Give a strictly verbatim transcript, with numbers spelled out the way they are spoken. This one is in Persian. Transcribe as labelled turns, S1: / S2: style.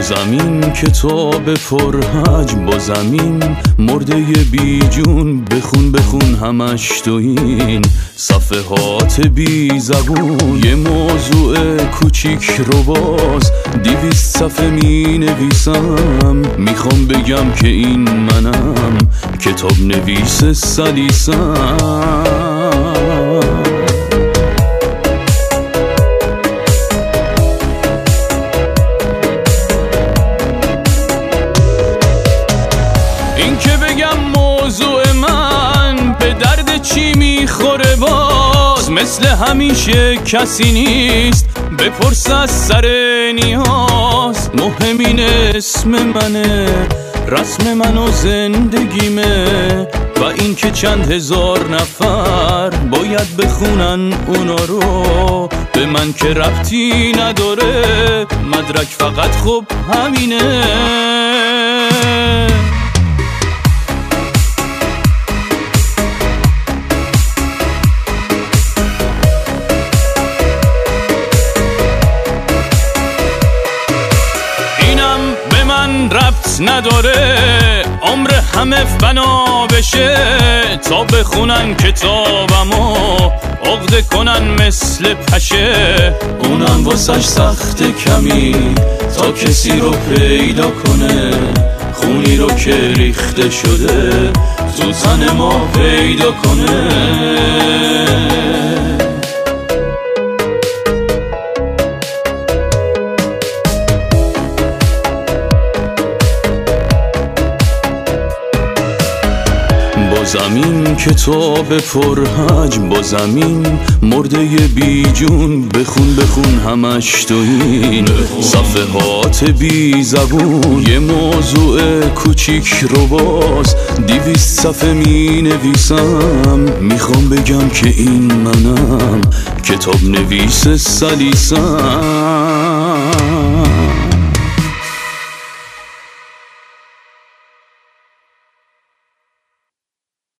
S1: زمین کتاب پرحج، با زمین مرده بی جون، بخون بخون همش تو این صفحات بی زبون. یه موضوع کوچیک رو باز دیویست صفحه می نویسم، میخوام بگم که این منم، کتاب نویس سلیسم. این که بگم موضوع من به درد چی میخوره، باز مثل همیشه کسی نیست بپرس از سر نیاز. مهم این اسم منه، رسم من و زندگیمه، و این که چند هزار نفر باید بخونن اونا رو، به من که ربطی نداره، مدرک فقط خب همینه. ربط نداره عمر همه فنا بشه، تا بخونن کتابمو عقده کنن مثل پشه. اونم واسش سخت کمی تا کسی رو پیدا کنه، خونی رو که ریخته شده تو تن ما پیدا کنه. با زمین کتاب پرحج، با زمین مرده بی جون، بخون بخون همش تو این صفحات بی زبون. یه موضوع کوچیک رو باز دیویست صفحه می نویسم، میخوام بگم که این منم، کتاب نویس سلیسم.